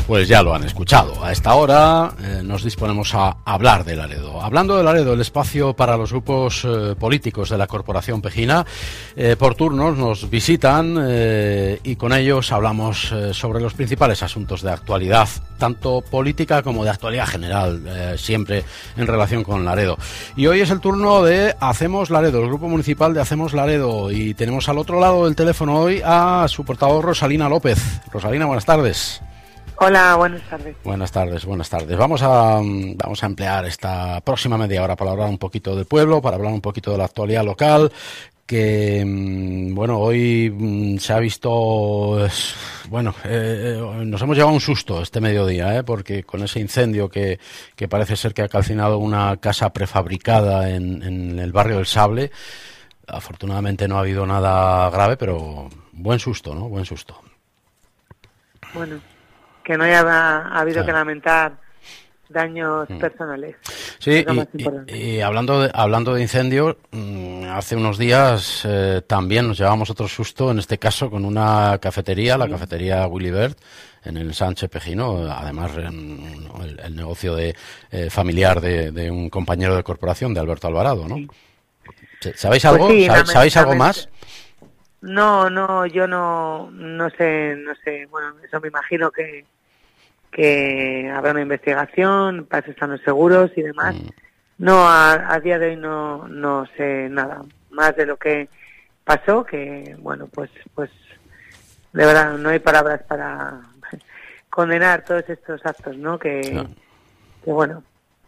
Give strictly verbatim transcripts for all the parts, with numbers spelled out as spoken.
Pues ya lo han escuchado. A esta hora eh, nos disponemos a hablar de Laredo. Hablando de Laredo, el espacio para los grupos eh, políticos de la Corporación Pejina, eh, por turnos nos visitan eh, y con ellos hablamos eh, sobre los principales asuntos de actualidad, tanto política como de actualidad general, eh, siempre en relación con Laredo. Y hoy es el turno de Hacemos Laredo, el grupo municipal de Hacemos Laredo, y tenemos al otro lado del teléfono hoy a su portavoz Rosalina López. Rosalina, buenas tardes. Hola, buenas tardes. Buenas tardes, buenas tardes. Vamos a, vamos a emplear esta próxima media hora para hablar un poquito del pueblo, para hablar un poquito de la actualidad local, que, bueno, hoy se ha visto, bueno, eh, nos hemos llevado un susto este mediodía, ¿eh? Porque con ese incendio que, que parece ser que ha calcinado una casa prefabricada en, en el barrio del Sable, afortunadamente no ha habido nada grave, pero buen susto, ¿no? Buen susto. Bueno, que no haya ha habido claro. que lamentar daños mm. personales. Sí, y, y, y hablando de, hablando de incendios, hace unos días eh, también nos llevamos otro susto, en este caso con una cafetería, sí. la cafetería Willy Bert, en el Sánchez Pejino, además el, el negocio de eh, familiar de, de un compañero de corporación, de Alberto Alvarado, ¿no? Sí. ¿Sabéis algo? Pues sí, ¿Sabéis, ¿sabéis algo más? No, no, yo no, no sé, no sé. Bueno, eso me imagino que que habrá una investigación, para eso están los seguros y demás. Mm. No, a, a día de hoy no, no sé nada más de lo que pasó, que bueno, pues, pues, de verdad no hay palabras para condenar todos estos actos, ¿no? Que, no. que bueno.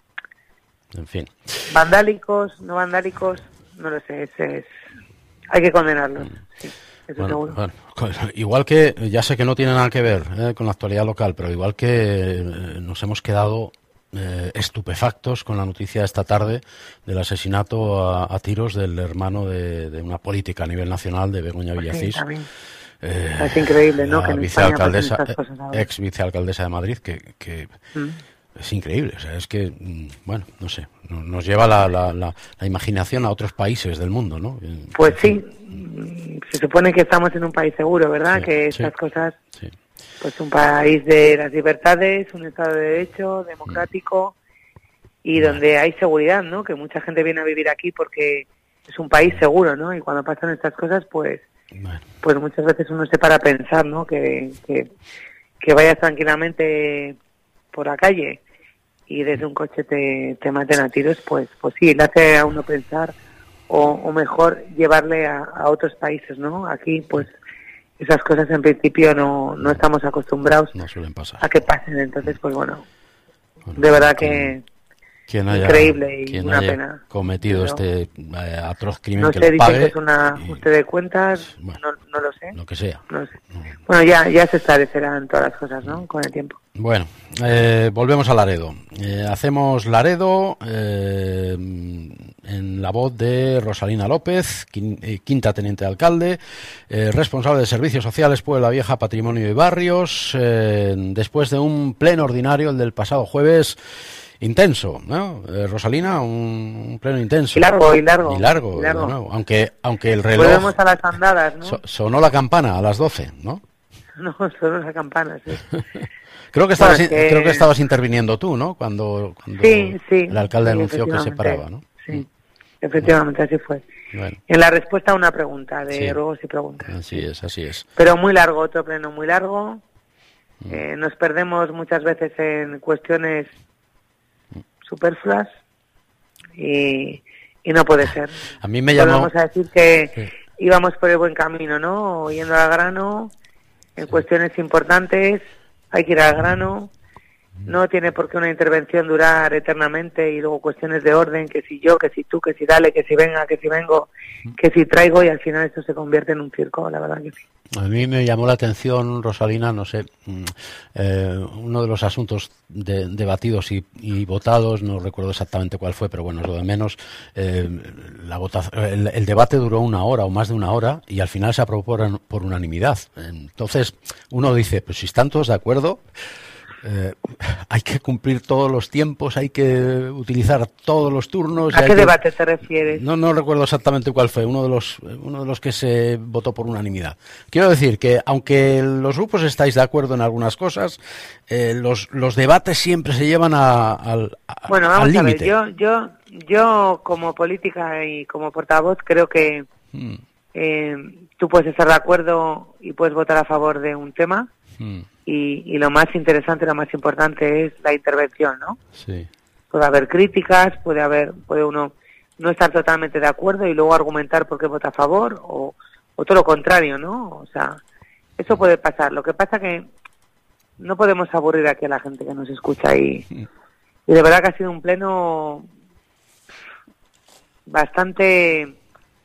En fin. Vandálicos, no vandálicos, no lo sé, es, es hay que condenarlos. Mm. Sí. Eso bueno, bueno, igual que, ya sé que no tiene nada que ver eh, con la actualidad local, pero igual que eh, nos hemos quedado eh, estupefactos con la noticia esta tarde del asesinato a, a tiros del hermano de, de una política a nivel nacional, de Begoña Villacís. Sí, eh, es increíble, ¿no? Que vicealcaldesa, ex vicealcaldesa de Madrid, que, que ¿Mm? es increíble. O sea, es que, bueno, no sé, nos lleva la, la, la, la imaginación a otros países del mundo, ¿no? Pues sí. Se supone que estamos en un país seguro, ¿verdad? Sí, que estas sí, cosas, sí. pues un país de las libertades, un Estado de Derecho, democrático, mm. y bueno. donde hay seguridad, ¿no? Que mucha gente viene a vivir aquí porque es un país seguro, ¿no? Y cuando pasan estas cosas, pues bueno. pues muchas veces uno se para a pensar, ¿no? Que, que, que vayas tranquilamente por la calle y desde un coche te, te maten a tiros, pues, pues sí, le hace a uno pensar. O, o mejor llevarle a, a otros países, ¿no? Aquí, pues, esas cosas en principio no, no estamos acostumbrados no suelen pasar. a que pasen. Entonces, pues bueno, bueno de verdad que quien haya, increíble y quien una haya pena. cometido Pero, este eh, atroz crimen no que sé, le pague. Que es un ajuste de cuentas, bueno, no, no lo sé. Lo que sea. No sé. Bueno, ya, ya se establecerán todas las cosas, ¿no? Con el tiempo. Bueno, eh, volvemos a Laredo. Eh, hacemos Laredo eh, en la voz de Rosalina López, quinta teniente de alcalde, eh, responsable de Servicios Sociales, Puebla Vieja, Patrimonio y Barrios, eh, después de un pleno ordinario, el del pasado jueves, intenso, ¿no? Eh, Rosalina, un, un pleno intenso. Y largo, y largo. Y largo, y largo. De nuevo, aunque, aunque el reloj... Volvemos a las andadas, ¿no? So, sonó la campana a las doce, ¿no? No, sonó la campana, sí. Creo que estabas, bueno, que... creo que estabas interviniendo tú, ¿no? Cuando, cuando sí, sí, el alcalde sí, anunció que se paraba, ¿no? Sí, efectivamente, bueno. así fue. Bueno. En la respuesta a una pregunta, de sí. ruegos y preguntas. Así es, así es. Pero muy largo, otro pleno muy largo. Mm. Eh, nos perdemos muchas veces en cuestiones superfluas y, y no puede ser. A mí me llamó... Vamos a decir que sí. íbamos por el buen camino, ¿no? Yendo al grano, en sí. cuestiones importantes... Hay que ir al grano, no tiene por qué una intervención durar eternamente y luego cuestiones de orden, que si yo, que si tú, que si dale, que si venga, que si vengo, que si traigo y al final esto se convierte en un circo, la verdad que sí. A mí me llamó la atención, Rosalina, no sé, eh, uno de los asuntos de, debatidos y, y votados, no recuerdo exactamente cuál fue, pero bueno, es lo de menos, eh, la votación, el, el debate duró una hora o más de una hora y al final se aprobó por, por unanimidad. Entonces, uno dice, pues si están todos de acuerdo, Eh, hay que cumplir todos los tiempos, hay que utilizar todos los turnos. ¿A qué que... debate te refieres? No, no recuerdo exactamente cuál fue, uno de los uno de los que se votó por unanimidad. Quiero decir que, aunque los grupos estáis de acuerdo en algunas cosas, eh, los los debates siempre se llevan a, al a, bueno, vamos al a ver, límite. yo, yo, yo como política y como portavoz creo que hmm. eh, tú puedes estar de acuerdo y puedes votar a favor de un tema. Hmm. Y, y lo más interesante, lo más importante es la intervención, ¿no? Sí. Puede haber críticas, puede haber, puede uno no estar totalmente de acuerdo y luego argumentar por qué vota a favor o, o todo lo contrario, ¿no? O sea, eso puede pasar. Lo que pasa que no podemos aburrir aquí a la gente que nos escucha y, y de verdad que ha sido un pleno bastante...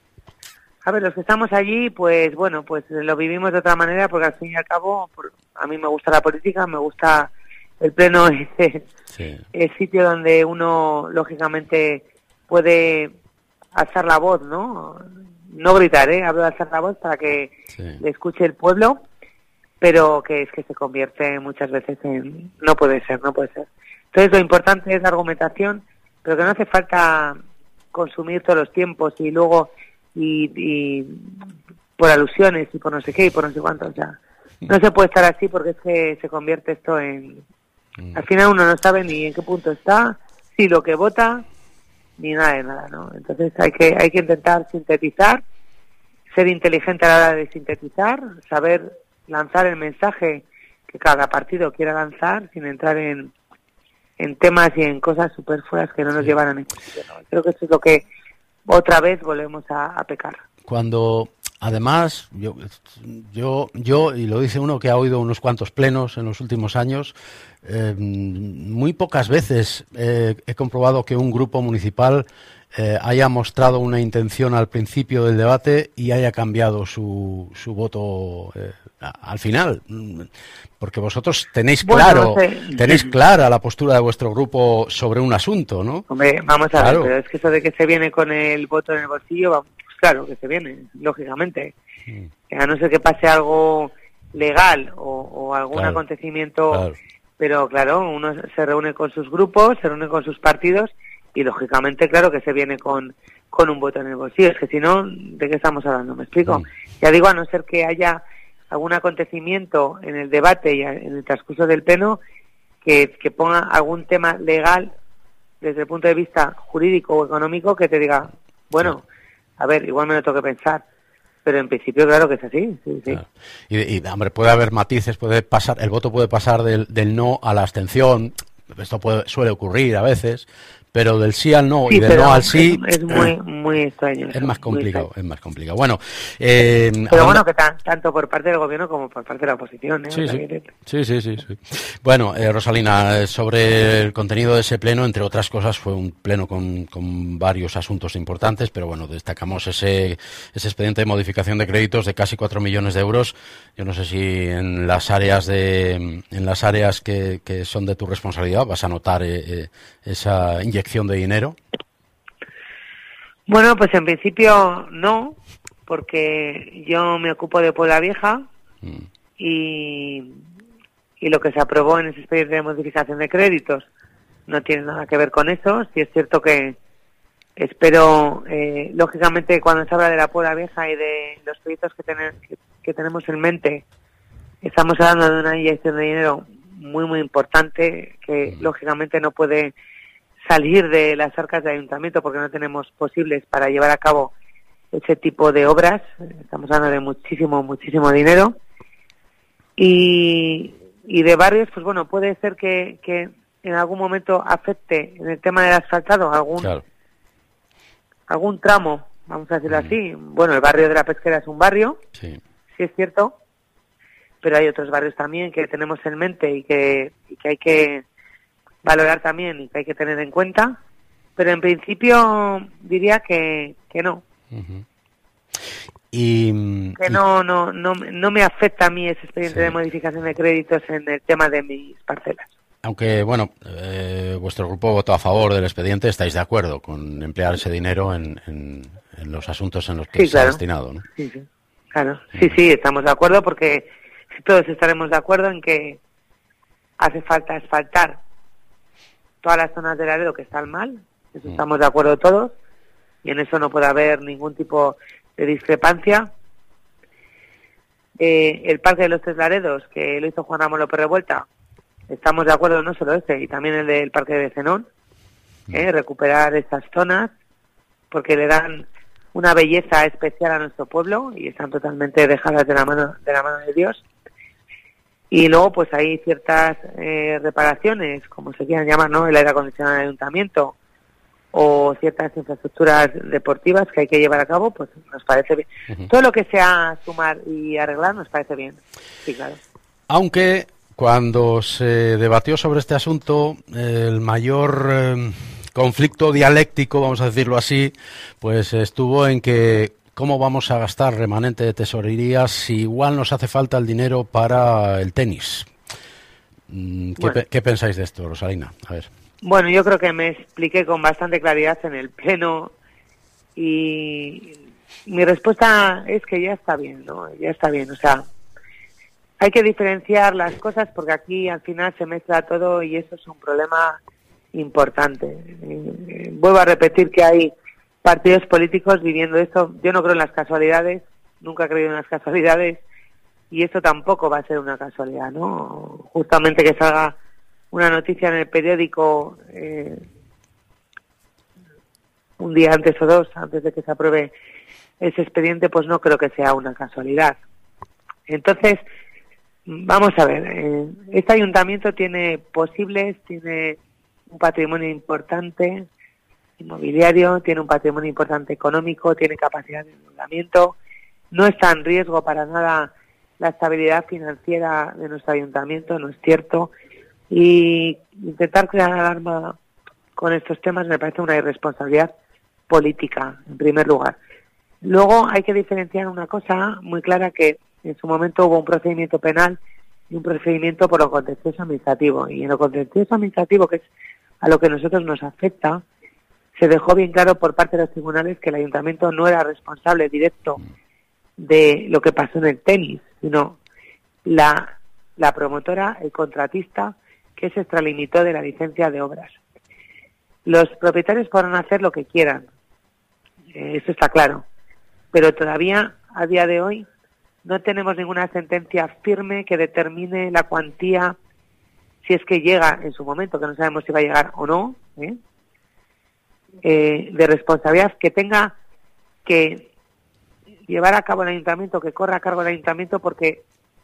A ver, los que estamos allí, pues bueno, pues lo vivimos de otra manera porque al fin y al cabo, por, a mí me gusta la política, me gusta el pleno, ese, sí. el sitio donde uno, lógicamente, puede alzar la voz, ¿no? No gritar, ¿eh? Hablo de alzar la voz para que sí. le escuche el pueblo, pero que es que se convierte muchas veces en... No puede ser, no puede ser. Entonces lo importante es la argumentación, pero que no hace falta consumir todos los tiempos y luego... Y, y por alusiones y por no sé qué y por no sé cuánto, o sea, no se puede estar así porque es que se convierte esto en... Al final uno no sabe ni en qué punto está, si lo que vota, ni nada de nada, ¿no? Entonces hay que hay que intentar sintetizar, ser inteligente a la hora de sintetizar, saber lanzar el mensaje que cada partido quiera lanzar sin entrar en, en temas y en cosas superfluas que no nos llevan a ningún sitio, ¿no? Creo que eso es lo que otra vez volvemos a, a pecar. Cuando, además, yo, yo, yo, y lo dice uno que ha oído unos cuantos plenos en los últimos años, eh, muy pocas veces eh, he comprobado que un grupo municipal eh, haya mostrado una intención al principio del debate y haya cambiado su, su voto eh, al final. Porque vosotros tenéis claro, bueno, no sé. tenéis clara la postura de vuestro grupo sobre un asunto, ¿no? Hombre, vamos a claro. ver, pero es que eso de que se viene con el voto en el bolsillo, pues claro que se viene, lógicamente. Mm. A no ser que pase algo legal o, o algún claro. acontecimiento, claro. pero claro, uno se reúne con sus grupos, se reúne con sus partidos y lógicamente, claro que se viene con, con un voto en el bolsillo. Es que si no, ¿de qué estamos hablando? ¿Me explico? Mm. Ya digo, a no ser que haya algún acontecimiento en el debate y en el transcurso del pleno que, que ponga algún tema legal desde el punto de vista jurídico o económico que te diga, bueno, a ver, igual me lo tengo que pensar, pero en principio claro que es así, sí, sí. Claro. Y, y hombre, puede haber matices, puede pasar, el voto puede pasar del, del no a la abstención, esto puede, suele ocurrir a veces, pero del sí al no sí, y del no al sí es, es muy muy extraño. Es más complicado, es más complicado. Bueno, eh, pero hablando... bueno, que tan, tanto por parte del gobierno como por parte de la oposición. ¿eh? Sí, o sea, sí. que... sí, sí, sí, sí. Bueno, eh, Rosalina, sobre el contenido de ese pleno, entre otras cosas, fue un pleno con, con varios asuntos importantes, pero bueno, destacamos ese, ese expediente de modificación de créditos de casi cuatro millones de euros. Yo no sé si en las áreas de, en las áreas que, que son de tu responsabilidad vas a notar eh, eh, esa inyección de dinero. Bueno, pues en principio no, porque yo me ocupo de Puebla Vieja mm. y, y lo que se aprobó en ese expediente de modificación de créditos no tiene nada que ver con eso. Sí es cierto que espero, eh, lógicamente, cuando se habla de la Puebla Vieja y de los proyectos que, tener, que, que tenemos en mente, estamos hablando de una inyección de dinero muy, muy importante que, mm. lógicamente, no puede salir de las arcas del ayuntamiento porque no tenemos posibles para llevar a cabo ese tipo de obras. Estamos hablando de muchísimo, muchísimo dinero. Y, y de barrios, pues bueno, puede ser que, que en algún momento afecte en el tema del asfaltado algún, claro. algún tramo, vamos a decirlo mm. así. Bueno, el barrio de la Pesquera es un barrio, sí. sí es cierto, pero hay otros barrios también que tenemos en mente y que, y que hay que valorar también y que hay que tener en cuenta, pero en principio diría que, que no. Uh-huh. Y, que y... no, no, no, no me afecta a mí ese expediente sí. de modificación de créditos en el tema de mis parcelas. Aunque, bueno, eh, vuestro grupo votó a favor del expediente, estáis de acuerdo con emplear ese dinero en, en, en los asuntos en los que sí, se claro. ha destinado, ¿no? Sí, sí, claro. Sí, sí, estamos de acuerdo porque todos estaremos de acuerdo en que hace falta asfaltar todas las zonas de Laredo que están mal, eso estamos de acuerdo todos, y en eso no puede haber ningún tipo de discrepancia. Eh, el Parque de los Tres Laredos, que lo hizo Juan Ramón López Revuelta, estamos de acuerdo, no solo este, y también el del Parque de Zenón, eh, recuperar estas zonas, porque le dan una belleza especial a nuestro pueblo y están totalmente dejadas de la mano de la mano de Dios. Y luego pues hay ciertas eh, reparaciones, como se quieran llamar, ¿no? El aire acondicionado del ayuntamiento o ciertas infraestructuras deportivas que hay que llevar a cabo, pues nos parece bien. Uh-huh. Todo lo que sea sumar y arreglar nos parece bien, sí, claro. Aunque cuando se debatió sobre este asunto, el mayor eh, conflicto dialéctico, vamos a decirlo así, pues estuvo en que ¿cómo vamos a gastar remanente de tesorería si igual nos hace falta el dinero para el tenis? ¿Qué, bueno. ¿Qué pensáis de esto, Rosalina? A ver. Bueno, yo creo que me expliqué con bastante claridad en el pleno y mi respuesta es que ya está bien, ¿no? Ya está bien, o sea, hay que diferenciar las cosas porque aquí al final se mezcla todo y eso es un problema importante. Eh, vuelvo a repetir que hay partidos políticos viviendo esto. Yo no creo en las casualidades, nunca he creído en las casualidades y esto tampoco va a ser una casualidad, ¿no? Justamente que salga una noticia en el periódico eh, un día antes o dos, antes de que se apruebe ese expediente, pues no creo que sea una casualidad. Entonces, vamos a ver, eh, este ayuntamiento tiene posibles, tiene un patrimonio importante inmobiliario, tiene un patrimonio importante económico, tiene capacidad de endeudamiento, no está en riesgo para nada la estabilidad financiera de nuestro ayuntamiento, no es cierto, y intentar crear alarma con estos temas me parece una irresponsabilidad política, en primer lugar. Luego hay que diferenciar una cosa muy clara, que en su momento hubo un procedimiento penal y un procedimiento por lo contencioso administrativo, y en lo contencioso administrativo, que es a lo que a nosotros nos afecta, se dejó bien claro por parte de los tribunales que el ayuntamiento no era responsable directo de lo que pasó en el tenis, sino la, la promotora, el contratista, que se extralimitó de la licencia de obras. Los propietarios podrán hacer lo que quieran, eh, eso está claro, pero todavía, a día de hoy, no tenemos ninguna sentencia firme que determine la cuantía, si es que llega en su momento, que no sabemos si va a llegar o no, ¿eh? Eh, de responsabilidad que tenga que llevar a cabo el ayuntamiento, que corra a cargo del ayuntamiento, porque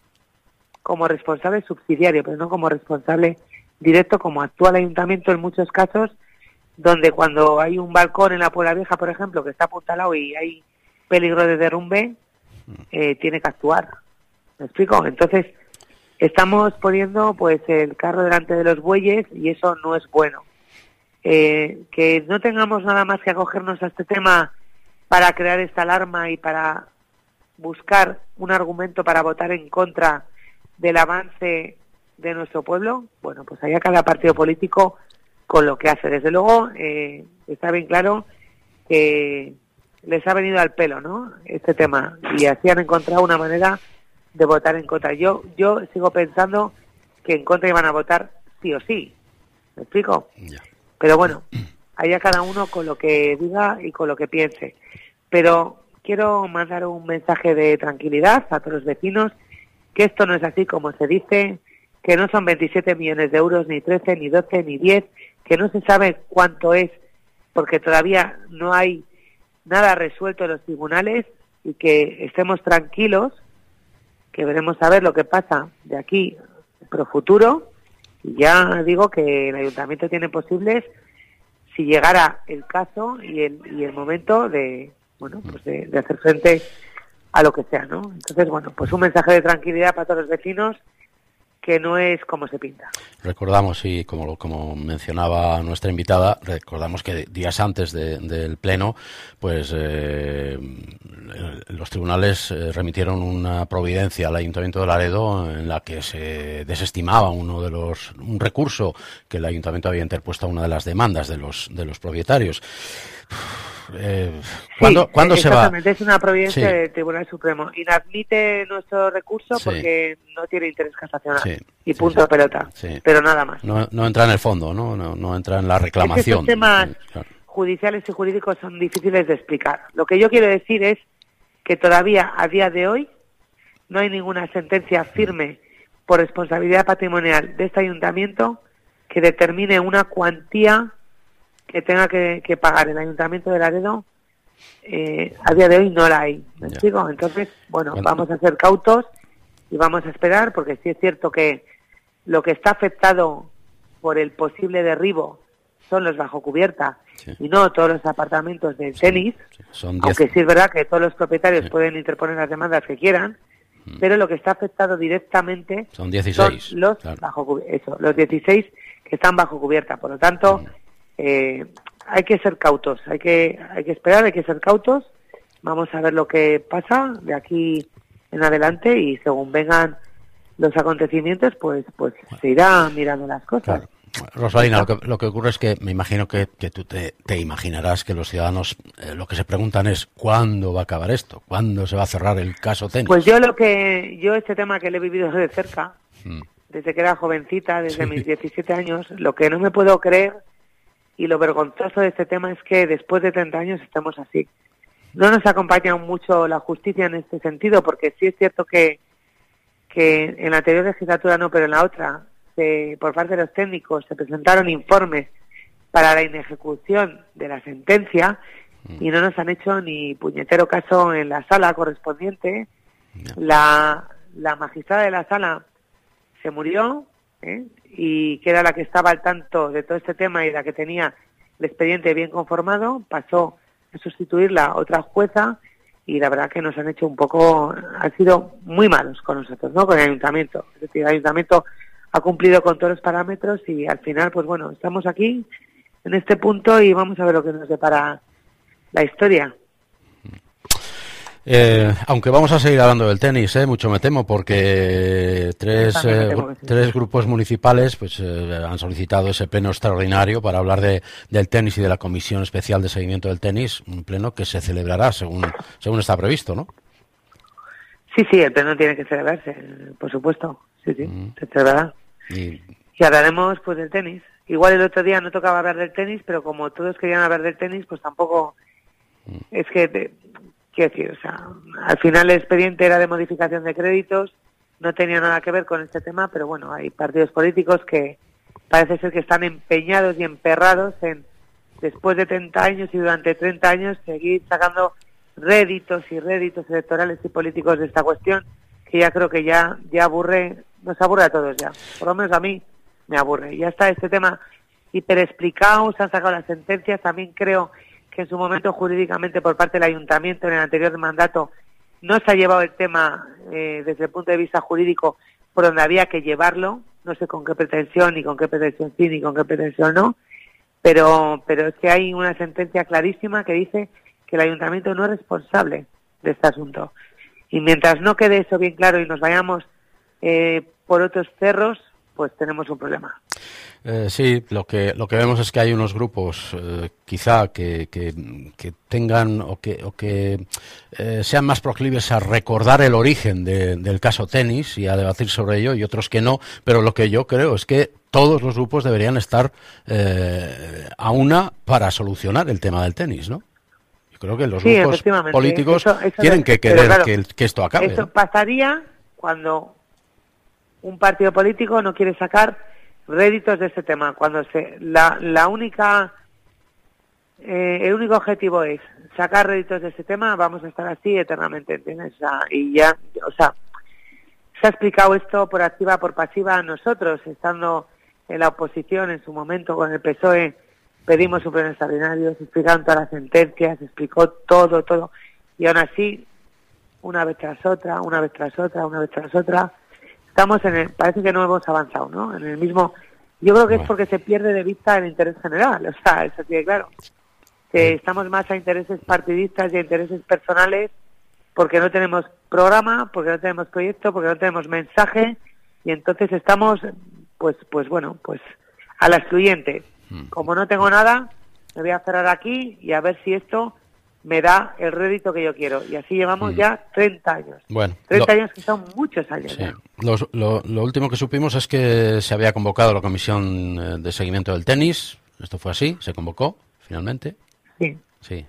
como responsable subsidiario, pero no como responsable directo, como actúa el ayuntamiento en muchos casos, donde cuando hay un balcón en la Puebla Vieja, por ejemplo, que está apuntalado y hay peligro de derrumbe, eh, tiene que actuar. ¿Me explico? Entonces, estamos poniendo pues el carro delante de los bueyes y eso no es bueno. Eh, que no tengamos nada más que acogernos a este tema para crear esta alarma y para buscar un argumento para votar en contra del avance de nuestro pueblo, bueno, pues allá cada partido político con lo que hace. Desde luego, eh, está bien claro que les ha venido al pelo, ¿no?, este tema, y así han encontrado una manera de votar en contra. Yo yo sigo pensando que en contra iban a votar sí o sí. ¿Me explico? Yeah. Pero bueno, allá cada uno con lo que diga y con lo que piense. Pero quiero mandar un mensaje de tranquilidad a todos los vecinos, que esto no es así como se dice, que no son veintisiete millones de euros, ni trece, ni doce, ni diez, que no se sabe cuánto es, porque todavía no hay nada resuelto en los tribunales, y que estemos tranquilos, que veremos a ver lo que pasa de aquí pro futuro. Y ya digo que el ayuntamiento tiene posibles, si llegara el caso y el y el momento de bueno pues de, de hacer frente a lo que sea, ¿no? Entonces, bueno, pues un mensaje de tranquilidad para todos los vecinos, que no es como se pinta. Recordamos, y como, como mencionaba nuestra invitada, recordamos que días antes de, del pleno, pues eh, los tribunales eh, remitieron una providencia al Ayuntamiento de Laredo en la que se desestimaba uno de los un recurso que el Ayuntamiento había interpuesto a una de las demandas de los de los propietarios. Eh, ¿Cuándo, sí, ¿cuándo se va? Exactamente, es una providencia sí. del Tribunal Supremo. Inadmite nuestro recurso sí. porque no tiene interés casacional. Sí. Y punto sí, sí. pelota. Sí. Pero nada más. No, no entra en el fondo, ¿no? No, no entra en la reclamación. Es que estos temas sí, claro. judiciales y jurídicos son difíciles de explicar. Lo que yo quiero decir es que todavía a día de hoy no hay ninguna sentencia firme por responsabilidad patrimonial de este ayuntamiento que determine una cuantía que tenga que, que pagar el Ayuntamiento de Laredo. Eh, a día de hoy no la hay, ¿me ya. explico? Entonces, bueno, bueno, vamos a ser cautos y vamos a esperar, porque sí es cierto que lo que está afectado por el posible derribo son los bajo cubierta sí. y no todos los apartamentos del sí. tenis, sí. Son diez... aunque sí es verdad que todos los propietarios sí. pueden interponer las demandas que quieran, mm. pero lo que está afectado directamente son dieciséis, son los, claro. bajo, eso, los dieciséis que están bajo cubierta. Por lo tanto, mm. eh, hay que ser cautos, hay que hay que esperar, hay que ser cautos. Vamos a ver lo que pasa de aquí en adelante y según vengan los acontecimientos, pues pues se irá mirando las cosas. Claro. Rosalina, lo que, lo que ocurre es que me imagino que, que tú te, te imaginarás que los ciudadanos eh, lo que se preguntan es ¿cuándo va a acabar esto? ¿Cuándo se va a cerrar el caso tenis? Pues yo lo que yo este tema que le he vivido de cerca, mm. desde que era jovencita, desde sí. mis diecisiete años, lo que no me puedo creer y lo vergonzoso de este tema es que después de treinta años estamos así. No nos acompaña mucho la justicia en este sentido, porque sí es cierto que, que en la anterior legislatura no, pero en la otra, se, por parte de los técnicos, se presentaron informes para la inejecución de la sentencia y no nos han hecho ni puñetero caso en la sala correspondiente. La, la magistrada de la sala se murió, ¿eh? y que era la que estaba al tanto de todo este tema y la que tenía el expediente bien conformado, pasó a sustituirla otra jueza y la verdad que nos han hecho un poco, han sido muy malos con nosotros, ¿no? Con el ayuntamiento. Es decir, el ayuntamiento ha cumplido con todos los parámetros y al final, pues bueno, estamos aquí en este punto y vamos a ver lo que nos depara la historia. Eh, aunque vamos a seguir hablando del tenis, eh, mucho me temo, porque tres, eh, temo sí. tres grupos municipales pues eh, han solicitado ese pleno extraordinario para hablar de, del tenis y de la Comisión Especial de Seguimiento del Tenis, un pleno que se celebrará según según está previsto, ¿no? Sí, sí, el pleno tiene que celebrarse, por supuesto, sí, sí, mm. se celebrará. Y... y hablaremos pues del tenis. Igual el otro día no tocaba hablar del tenis, pero como todos querían hablar del tenis, pues tampoco mm. es que... Te... Quiero decir, o sea, al final el expediente era de modificación de créditos, no tenía nada que ver con este tema, pero bueno, hay partidos políticos que parece ser que están empeñados y emperrados en, después de treinta años y durante treinta años, seguir sacando réditos y réditos electorales y políticos de esta cuestión, que ya creo que ya, ya aburre, nos aburre a todos ya, por lo menos a mí me aburre. Ya está este tema hiperexplicado, se han sacado las sentencias, también creo que en su momento jurídicamente por parte del ayuntamiento en el anterior mandato no se ha llevado el tema eh, desde el punto de vista jurídico por donde había que llevarlo, no sé con qué pretensión, ni con qué pretensión sí, ni con qué pretensión no, pero, pero es que hay una sentencia clarísima que dice que el ayuntamiento no es responsable de este asunto. Y mientras no quede eso bien claro y nos vayamos eh, por otros cerros, pues tenemos un problema. Eh, sí, lo que lo que vemos es que hay unos grupos eh, quizá que, que, que tengan o que, o que eh, sean más proclives a recordar el origen de, del caso tenis y a debatir sobre ello y otros que no, pero lo que yo creo es que todos los grupos deberían estar eh, a una para solucionar el tema del tenis, ¿no? Yo creo que los sí, grupos políticos eso, eso tienen es, que querer claro, que, que esto acabe. Eso ¿no? pasaría cuando un partido político no quiere sacar réditos de este tema, cuando se la, la única eh, el único objetivo es sacar réditos de este tema, vamos a estar así eternamente, ¿entiendes? O sea, y ya, o sea, se ha explicado esto por activa, por pasiva. Nosotros, estando en la oposición en su momento con el P S O E, pedimos un pleno extraordinario, se explicaron todas las sentencias, se explicó todo, todo, y aún así, una vez tras otra, una vez tras otra, una vez tras otra, estamos en el, parece que no hemos avanzado, ¿no? En el mismo, yo creo que bueno. es porque se pierde de vista el interés general, o sea, eso sí, claro, que estamos más a intereses partidistas y a intereses personales porque no tenemos programa, porque no tenemos proyecto, porque no tenemos mensaje y entonces estamos, pues, pues bueno, pues a la excluyente. Como no tengo nada, me voy a cerrar aquí y a ver si esto me da el rédito que yo quiero. Y así llevamos mm. ya treinta años. Bueno, treinta lo, años que son muchos años. Sí. Lo, lo, lo último que supimos es que se había convocado la comisión de seguimiento del tenis. Esto fue así, se convocó finalmente. Sí. Sí.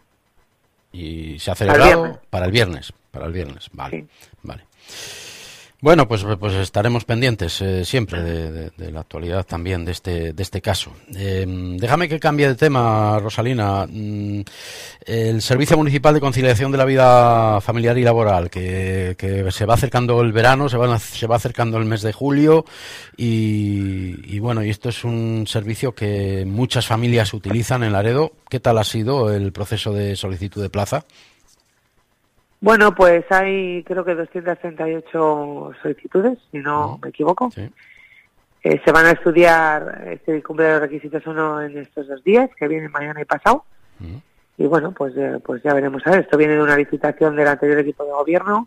Y se ha celebrado para el viernes. Para el viernes, vale. Sí. Vale. Bueno, pues, pues estaremos pendientes eh, siempre de, de, de la actualidad también de este de este caso. Eh, déjame que cambie de tema, Rosalina. Mm, el Servicio Municipal de Conciliación de la Vida Familiar y Laboral, que, que se va acercando el verano, se va, se va acercando el mes de julio y, y bueno, y esto es un servicio que muchas familias utilizan en Laredo. ¿Qué tal ha sido el proceso de solicitud de plaza? Bueno, pues hay creo que doscientas treinta y ocho solicitudes, si no uh-huh. me equivoco. Sí. Eh, se van a estudiar eh, si cumplen los requisitos o no en estos dos días, que vienen mañana y pasado. Uh-huh. Y bueno, pues, eh, pues ya veremos a ver. Esto viene de una licitación del anterior equipo de gobierno.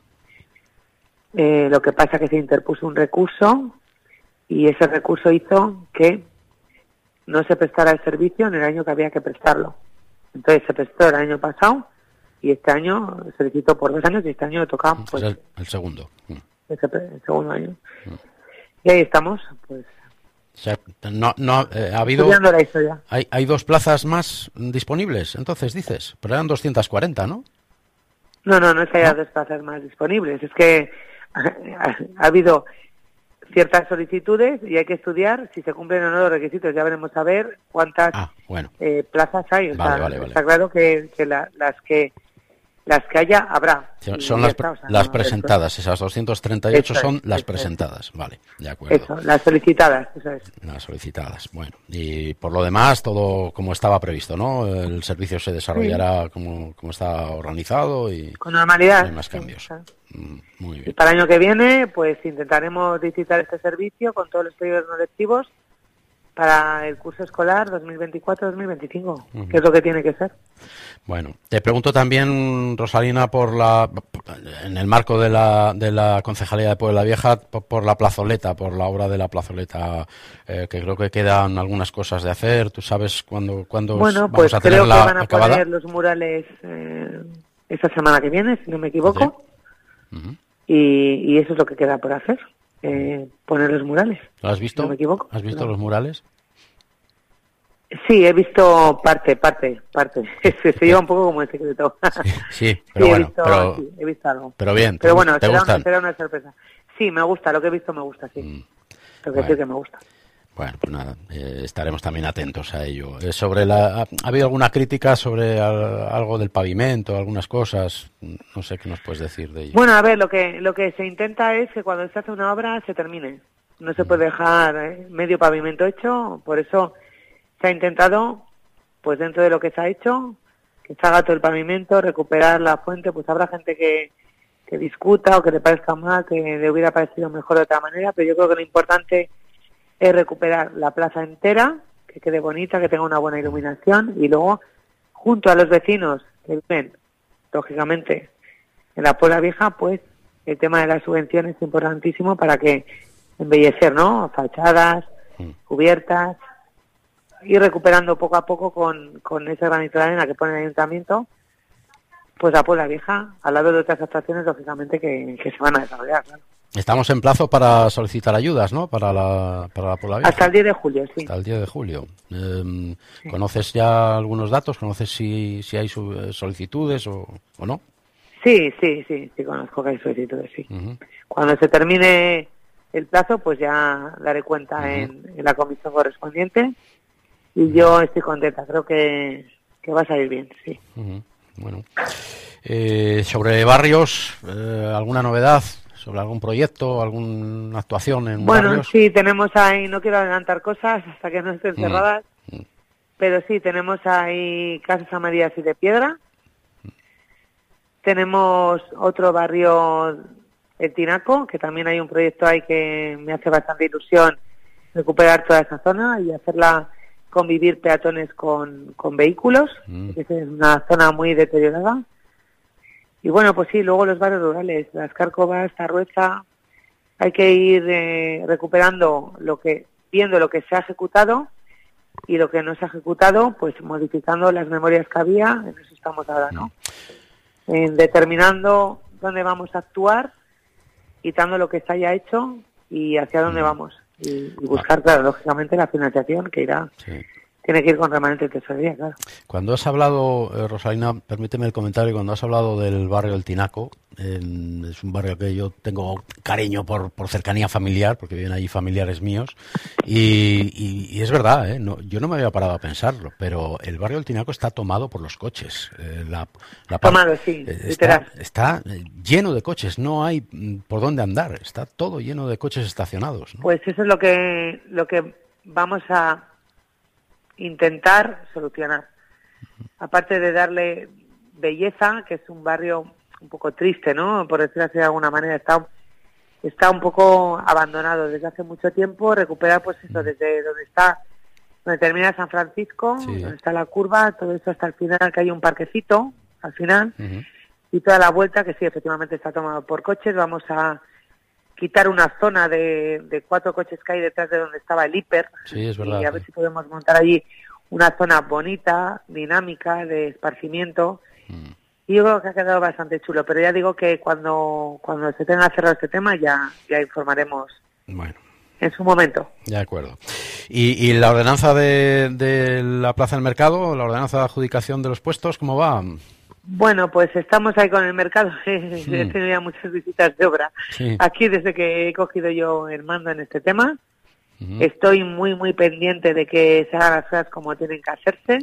Eh, lo que pasa es que se interpuso un recurso y ese recurso hizo que no se prestara el servicio en el año que había que prestarlo. Entonces se prestó el año pasado. Y este año se licitó por dos años y este año toca pues, el, el segundo. El, el segundo año. Mm. Y ahí estamos, pues. O sea, no, no, eh, ha habido. La historia. Hay, hay dos plazas más disponibles, entonces dices, pero eran doscientas cuarenta, ¿no? No, no, no es que haya ¿No? dos plazas más disponibles, es que ha, ha, ha habido ciertas solicitudes y hay que estudiar si se cumplen o no los requisitos. Ya veremos a ver cuántas ah, bueno. eh, plazas hay. O vale, sea, vale, vale. Está claro que, que la, las que las que haya habrá. Son las, está, o sea, las no, presentadas, esto. Esas doscientas treinta y ocho eso son es, las presentadas. Es. Vale, de acuerdo. Eso, las solicitadas, eso es. Las solicitadas, bueno. Y por lo demás, todo como estaba previsto, ¿no? El servicio se desarrollará sí. como, como está organizado y con normalidad. No hay más cambios. Sí, claro. Muy bien. Y para el año que viene, pues intentaremos licitar este servicio con todos los periodos no lectivos para el curso escolar dos mil veinticuatro dos mil veinticinco, uh-huh. que es lo que tiene que ser. Bueno, te pregunto también, Rosalina, por la en el marco de la de la Concejalía de Puebla Vieja, por, por la plazoleta, por la obra de la plazoleta, eh, que creo que quedan algunas cosas de hacer. ¿Tú sabes cuándo, cuándo bueno, vamos pues a tenerla creo que van a acabada? Poner los murales eh, esta semana que viene, si no me equivoco. ¿Sí? Uh-huh. y, y eso es lo que queda por hacer. Eh, poner los murales. ¿Lo has visto? Si no me equivoco. ¿Has visto no. los murales? Sí, he visto parte, parte, parte. Se, se lleva un poco como el secreto. Sí, sí pero sí, bueno, he visto, pero, sí, he visto algo. Pero bien, pero bueno, ¿te será gustan? Una, será una sorpresa. Sí, me gusta, lo que he visto me gusta, sí. Mm. Tengo que bueno. decir que me gusta. Bueno, pues nada, eh, estaremos también atentos a ello. Eh, sobre la, ¿ha, ¿Ha habido alguna crítica sobre al, algo del pavimento, algunas cosas? No sé qué nos puedes decir de ello. Bueno, a ver, lo que lo que se intenta es que cuando se hace una obra se termine. No se puede dejar eh, medio pavimento hecho, por eso se ha intentado, pues dentro de lo que se ha hecho, que se haga todo el pavimento, recuperar la fuente. Pues habrá gente que, que discuta o que le parezca mal, que le hubiera parecido mejor de otra manera, pero yo creo que lo importante es recuperar la plaza entera, que quede bonita, que tenga una buena iluminación, y luego, junto a los vecinos que viven, lógicamente, en la Puebla Vieja, pues el tema de las subvenciones es importantísimo para que embellecer, ¿no? Fachadas, cubiertas, ir recuperando poco a poco con, con ese granito de arena que pone el ayuntamiento, pues la Puebla Vieja, al lado de otras actuaciones, lógicamente, que, que se van a desarrollar, claro. Estamos en plazo para solicitar ayudas, ¿no? Para la, para la Puebla Vieja. Hasta el diez de julio, sí. Hasta el diez de julio. Eh, sí. ¿Conoces ya algunos datos? ¿Conoces si, si hay solicitudes o, o no? Sí, sí, sí, sí conozco que hay solicitudes, sí. Uh-huh. Cuando se termine el plazo, pues ya daré cuenta uh-huh. en, en la comisión correspondiente y uh-huh. yo estoy contenta, creo que, que va a salir bien, sí. Uh-huh. Bueno, eh, sobre barrios, eh, ¿alguna novedad? ¿Sobre algún proyecto, alguna actuación en bueno, barrios? Sí, tenemos ahí, no quiero adelantar cosas hasta que no estén mm. cerradas, mm. pero sí, tenemos ahí Casas Amarillas y de Piedra. Mm. Tenemos otro barrio, el Tinaco, que también hay un proyecto ahí que me hace bastante ilusión recuperar toda esa zona y hacerla convivir peatones con, con vehículos, mm. que es una zona muy deteriorada. Y bueno, pues sí, luego los barrios rurales, Las Cárcovas, Tarrueza, hay que ir eh, recuperando lo que, viendo lo que se ha ejecutado y lo que no se ha ejecutado, pues modificando las memorias que había, en eso estamos ahora, ¿no? En determinando dónde vamos a actuar, quitando lo que se haya hecho y hacia dónde vamos. Y, y buscar, claro, lógicamente la financiación que irá... Sí. Tiene que ir con remanente de tesorería, claro. Cuando has hablado, eh, Rosalina, permíteme el comentario, cuando has hablado del barrio del Tinaco, eh, es un barrio que yo tengo cariño por, por cercanía familiar, porque viven allí familiares míos, y, y, y es verdad, ¿eh? No, yo no me había parado a pensarlo, pero el barrio del Tinaco está tomado por los coches. Eh, la, la tomado, sí, eh, está, está lleno de coches, no hay por dónde andar, está todo lleno de coches estacionados, ¿no? Pues eso es lo que, lo que vamos a intentar solucionar. Aparte de darle belleza, que es un barrio un poco triste, ¿no? Por decirlo así de alguna manera, está, está un poco abandonado desde hace mucho tiempo, recuperar pues eso, desde donde está, donde termina San Francisco, sí. donde está la curva, todo eso hasta el final, que hay un parquecito, al final, uh-huh. y toda la vuelta, que sí, efectivamente está tomado por coches. Vamos a quitar una zona de, de cuatro coches que hay detrás de donde estaba el hiper, sí, es verdad, y a ver si podemos montar allí una zona bonita, dinámica, de esparcimiento, mm. y yo creo que ha quedado bastante chulo, pero ya digo que cuando cuando se tenga cerrado este tema ya, ya informaremos bueno. en su momento. De acuerdo. ¿Y, y la ordenanza de, de la Plaza del Mercado, la ordenanza de adjudicación de los puestos, cómo va? Bueno, pues estamos ahí con el mercado. He tenido ya muchas visitas de obra sí. aquí desde que he cogido yo el mando en este tema. Uh-huh. Estoy muy, muy pendiente de que se hagan las cosas como tienen que hacerse.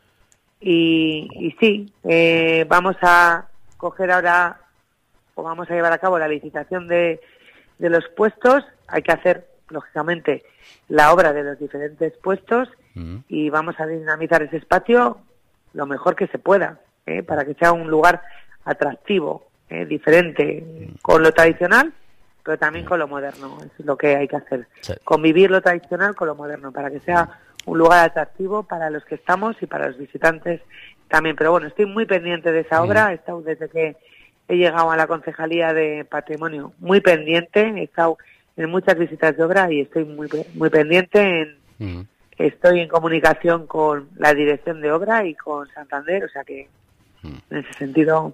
Y, y sí, eh, vamos a coger ahora, o vamos a llevar a cabo la licitación de, de los puestos. Hay que hacer, lógicamente, la obra de los diferentes puestos uh-huh. y vamos a dinamizar ese espacio lo mejor que se pueda. Eh, para que sea un lugar atractivo, eh, diferente, con lo tradicional, pero también con lo moderno. Eso es lo que hay que hacer. Sí. Convivir lo tradicional con lo moderno, para que sea un lugar atractivo para los que estamos y para los visitantes también. Pero bueno, estoy muy pendiente de esa obra. He estado desde que he llegado a la Concejalía de Patrimonio muy pendiente. He estado en muchas visitas de obra y estoy muy, muy pendiente en... Uh-huh. Estoy en comunicación con la dirección de obra y con Santander, o sea que en ese sentido...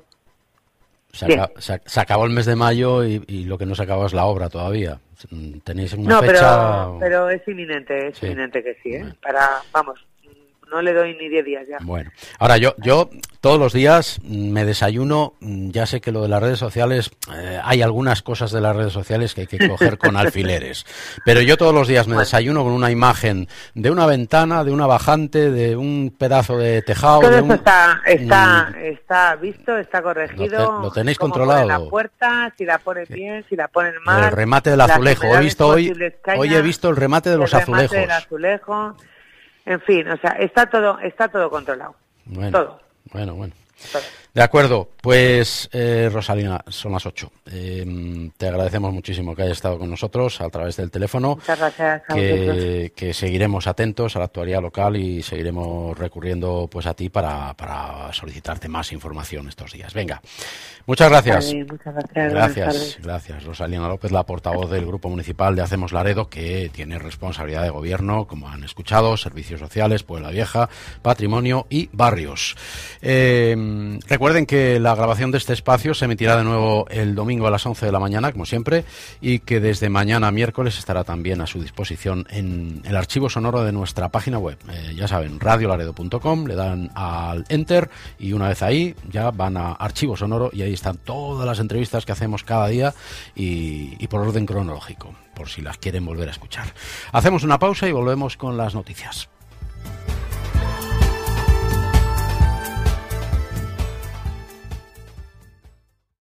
Se, acá, se, se acabó el mes de mayo y, y lo que no se acabó es la obra todavía. ¿Tenéis una no, fecha? No, pero, pero es inminente, es sí. inminente que sí, ¿eh? Bueno. Para, vamos, no le doy ni diez días ya. Bueno, ahora yo yo todos los días me desayuno, ya sé que lo de las redes sociales, eh, hay algunas cosas de las redes sociales que hay que coger con alfileres, pero yo todos los días me desayuno con una imagen de una ventana, de una bajante, de un pedazo de tejado. Todo de eso un, está, está, mm, está visto, está corregido. Lo, te, lo tenéis controlado. La puerta, si la pones bien, si la pones mal. El remate del azulejo. He visto hoy, hoy he visto el remate de los el azulejos. Remate del azulejo. En fin, o sea, está todo, está todo controlado. Bueno, todo. Bueno, bueno. Todo. De acuerdo, pues eh, Rosalina, son las ocho. Eh, te agradecemos muchísimo que hayas estado con nosotros a través del teléfono. Muchas gracias a que, que seguiremos atentos a la actualidad local y seguiremos recurriendo pues a ti para, para solicitarte más información estos días. Venga, muchas gracias. Vale, muchas gracias. Gracias, gracias. Rosalina López, la portavoz del Grupo Municipal de Hacemos Laredo, que tiene responsabilidad de gobierno, como han escuchado, servicios sociales, Puebla Vieja, patrimonio y barrios. Eh, Recuerden que la grabación de este espacio se emitirá de nuevo el domingo a las once de la mañana, como siempre, y que desde mañana miércoles estará también a su disposición en el archivo sonoro de nuestra página web. Eh, ya saben, radio laredo punto com, le dan al enter y una vez ahí ya van a archivo sonoro y ahí están todas las entrevistas que hacemos cada día y, y por orden cronológico, por si las quieren volver a escuchar. Hacemos una pausa y volvemos con las noticias.